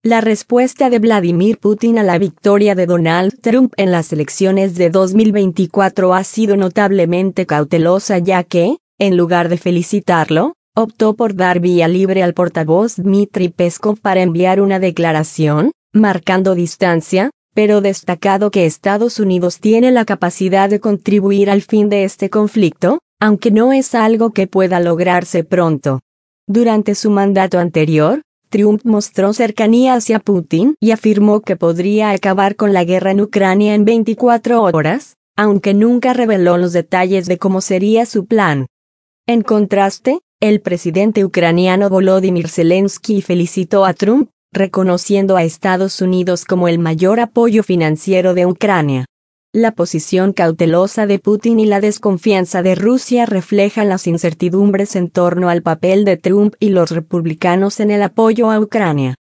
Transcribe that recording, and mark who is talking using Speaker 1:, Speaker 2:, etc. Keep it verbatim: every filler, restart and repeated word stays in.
Speaker 1: La respuesta de Vladimir Putin a la victoria de Donald Trump en las elecciones de dos mil veinticuatro ha sido notablemente cautelosa, ya que, en lugar de felicitarlo, optó por dar vía libre al portavoz Dmitry Peskov para enviar una declaración, marcando distancia, pero destacado que Estados Unidos tiene la capacidad de contribuir al fin de este conflicto, aunque no es algo que pueda lograrse pronto. Durante su mandato anterior, Trump mostró cercanía hacia Putin y afirmó que podría acabar con la guerra en Ucrania en veinticuatro horas, aunque nunca reveló los detalles de cómo sería su plan. En contraste, el presidente ucraniano Volodymyr Zelensky felicitó a Trump, reconociendo a Estados Unidos como el mayor apoyo financiero de Ucrania. La posición cautelosa de Putin y la desconfianza de Rusia reflejan las incertidumbres en torno al papel de Trump y los republicanos en el apoyo a Ucrania.